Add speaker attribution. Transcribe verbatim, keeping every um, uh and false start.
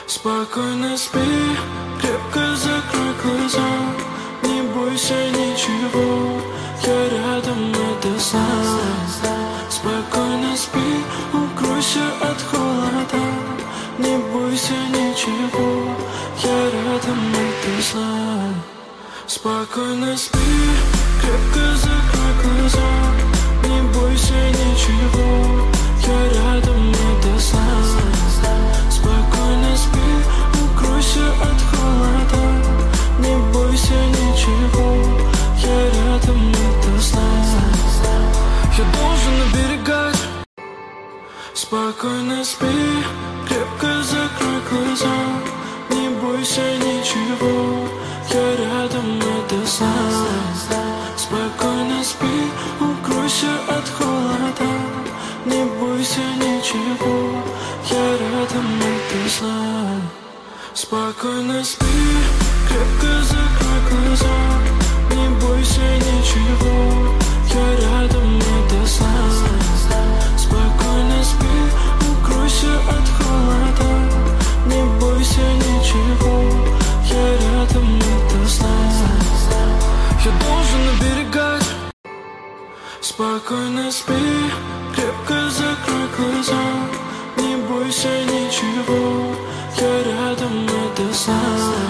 Speaker 1: Спокойно спи, крепко закрой глаза. Не бойся ничего, я рядом, это знай. Спокойно спи, укройся от холода. Не бойся ничего, я рядом, это знай. Спокойно спи, крепко закрой глаза. Не бойся ничего, я рядом, это знай. Спокойно спи, укройся от холода. Не бойся ничего, я рядом, это знай. Я должен оберегать. Спокойно спи, крепко закрой глаза. Не бойся ничего, я рядом, это знай. Спокойно спи, укройся от холода. Не бойся ничего, я рядом, это знай. Спокойно спи, крепко закрой глаза. Не бойся ничего, я рядом, это знай. Спокойно спи, укройся от холода. Не бойся ничего, я рядом, это знай. Я должен оберегать. Спокойно спи, крепко закрой глаза. Не бойся ничего, я рядом, это знай.